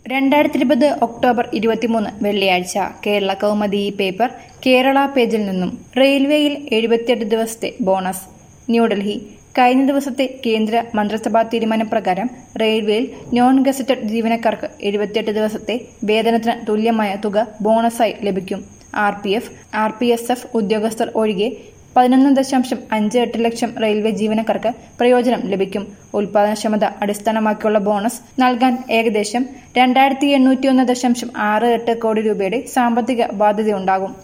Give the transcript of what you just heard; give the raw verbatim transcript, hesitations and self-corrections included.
രണ്ടായിരത്തി ഇരുപത് ഒക്ടോബർ ഇരുപത്തിമൂന്ന് വെള്ളിയാഴ്ച കേരള കൗമുദി ഈ പേപ്പർ കേരള പേജിൽ നിന്നും റെയിൽവേയിൽ എഴുപത്തിയെട്ട് ദിവസത്തെ ബോണസ്. ന്യൂഡൽഹി. കഴിഞ്ഞ ദിവസത്തെ കേന്ദ്ര മന്ത്രിസഭാ തീരുമാനപ്രകാരം റെയിൽവേയിൽ നോൺ ഗസറ്റഡ് ജീവനക്കാർക്ക് എഴുപത്തിയെട്ട് ദിവസത്തെ വേതനത്തിന് തുല്യമായ തുക ബോണസായി ലഭിക്കും. R P F R P S F ഉദ്യോഗസ്ഥർ ഒഴികെ പതിനൊന്ന് ദശാംശം അഞ്ച് എട്ട് ലക്ഷം റെയിൽവേ ജീവനക്കാർക്ക് പ്രയോജനം ലഭിക്കും. ഉൽപാദനക്ഷമത അടിസ്ഥാനമാക്കിയുള്ള ബോണസ് നൽകാൻ ഏകദേശം രണ്ടായിരത്തി എണ്ണൂറ്റി ഒന്ന് ദശാംശം ആറ് എട്ട് കോടി രൂപയുടെ സാമ്പത്തിക ബാധ്യതയുണ്ടാകും.